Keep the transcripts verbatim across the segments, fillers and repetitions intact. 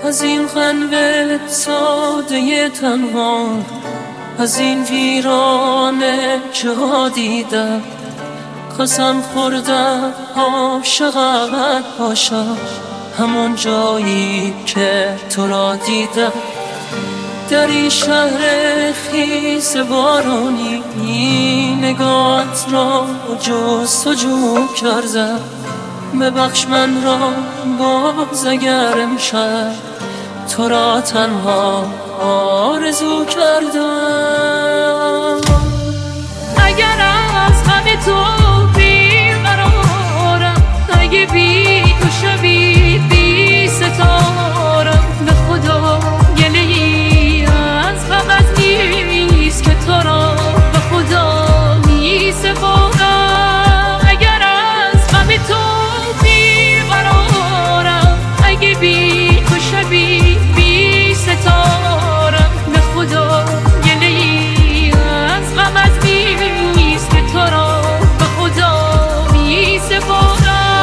از این خلوت ساده تنها، از این ویرانه جا دیدم، قسم خوردم عاشقت باشم همون جایی که تو را دیدم. در این شهر خیس بارانی نگاهت را جستجو کردم، ببخش من را باز اگر امشب تو را تنها آرزو کردم. اگر از همه تو بیقرارم، اگه بی تو شبی بی ستارم، به خدا گله ای از غمت نیست که تو را به خدا می سپارم. اگر از غم تو بیقرارم، اگه بی تو شبی بی ستارم، به خدا گله ای از غمت نیست که تو را به خدا می سپارم.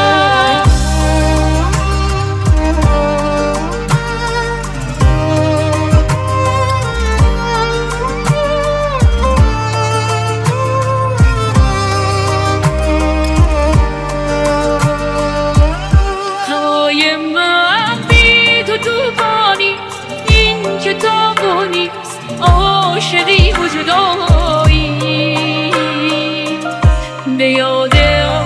هوای من بی تو توفانی، این کتابو نیست عاشقی و جدایی. به یاد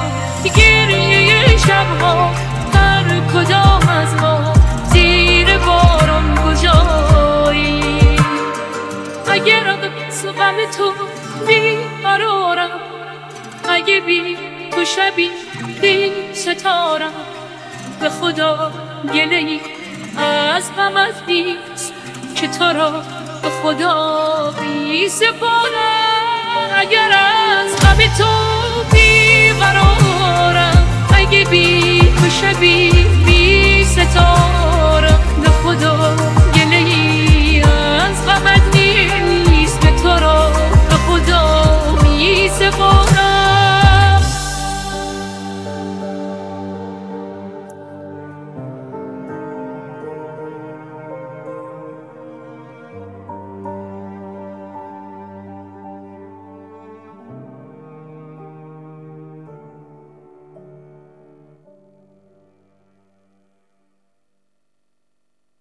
گریه شبها هر کدام از ما زیر بارون کجایی. اگر از غم تو بیقرارم، اگه بی تو شبی بی ستارم، به خدا گله ای از غمت نیست که تو را به خدا می سپارم. اگر از غم تو بیقرارم،